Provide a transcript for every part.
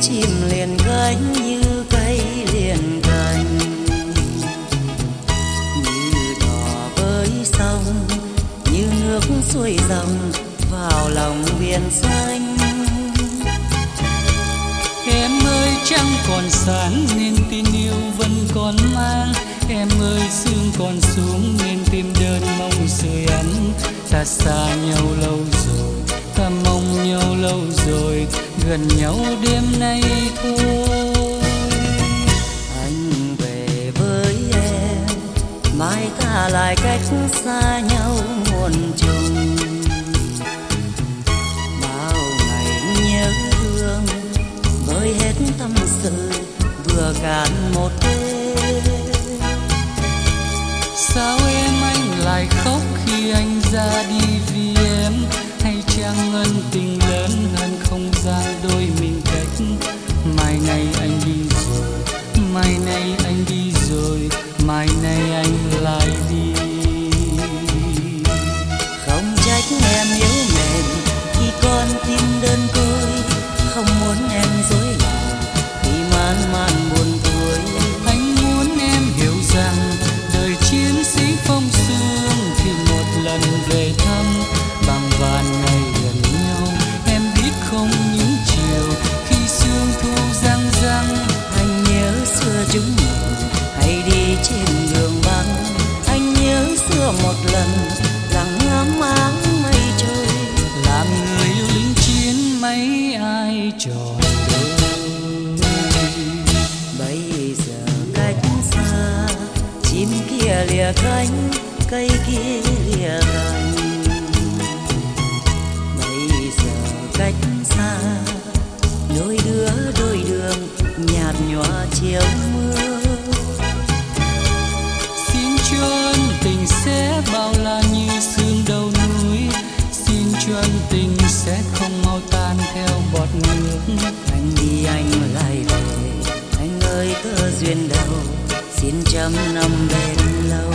chim liền cánh như cây liền cành, như đò với sông, như nước xuôi dòng vào lòng biển xanh. Em ơi trăng còn sáng nên tin yêu vẫn còn mang. Em ơi sương còn xuống nên tim đơn mong sưởi ấm. Ta xa nhau lâu rồi, ta mong nhau lâu rồi, gần nhau đêm nay thôi. Anh về với em, mai ta lại cách xa nhau muôn trùng. Bao ngày nhớ thương với hết tâm sự vừa cạn một đêm. Sao em anh lại khóc khi anh ra đi vì em? Hay chăng ân tình lớn hơn không gian đôi mình cách? Mai này anh đi rồi, mai này anh đi rồi, mai này anh lại đi. Không trách em yếu mềm khi con tim đơn côi, không muốn em dối lòng khi man man buồn tuổi. Anh muốn em hiểu rằng đời chiến sĩ phong sương thì một lần về thăm bằng vạn ngày gần nhau. Em biết không những chiều khi sương thu răng răng, Anh nhớ xưa chúng mình hay đi trên đường băng. Anh nhớ xưa một lần lặng ngắm áng mây trôi. làm người yêu lính chiến mấy ai tròn đôi. Bây giờ cách xa, chim kia lìa cánh, cây kia lìa cành. Bây giờ cách xa, đôi đứa đôi đường nhạt nhòa chiều mưa. Xin cho ân tình sẽ bao la như sương đầu núi. Xin cho ân tình sẽ không mau tan theo bọt nước. Anh đi anh lại về, anh ơi tơ duyên đâu, xin trăm năm bên lâu.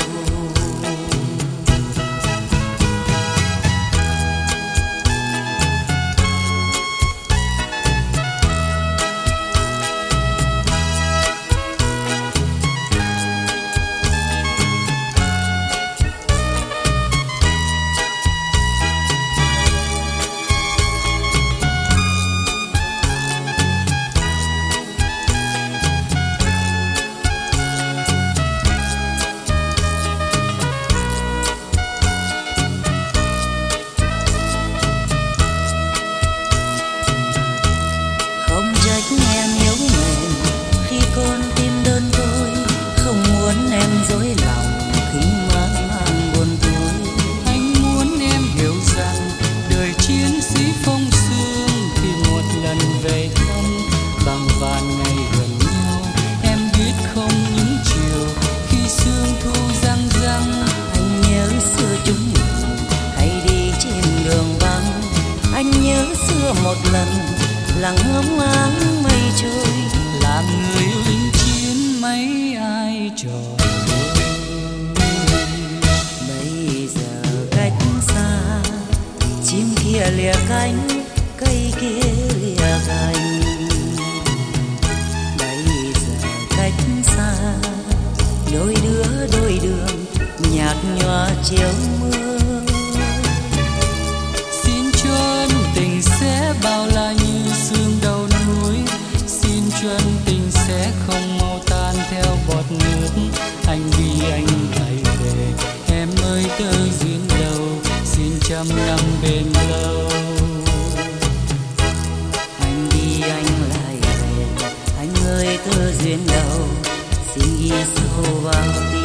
Dối lòng khi man man buồn tuổi. Anh muốn em hiểu rằng đời chiến sĩ phong sương thì một lần về thăm bằng vạn ngày gần nhau. Em biết không những chiều khi sương thu răng răng, Anh nhớ xưa chúng mình hay đi trên đường băng. Anh nhớ xưa một lần lặng ngắm áng mây trôi. làm người yêu lính chiến mấy ai tròn. Bây giờ cách xa, chim kia lìa cánh, cây kia lìa cành. Bây giờ cách xa, đôi đứa đôi đường nhạt nhòa chiều mưa. Xin cho ân tình sẽ bao la như sương đầu núi. Xin cho ân tình sẽ không mau tan theo bọt nước. Anh đi anh lại về, em ơi tơ duyên đầu, xin trăm năm bền lâu. Anh đi anh lại về, anh ơi tơ duyên đầu, xin ghi sâu vào tim.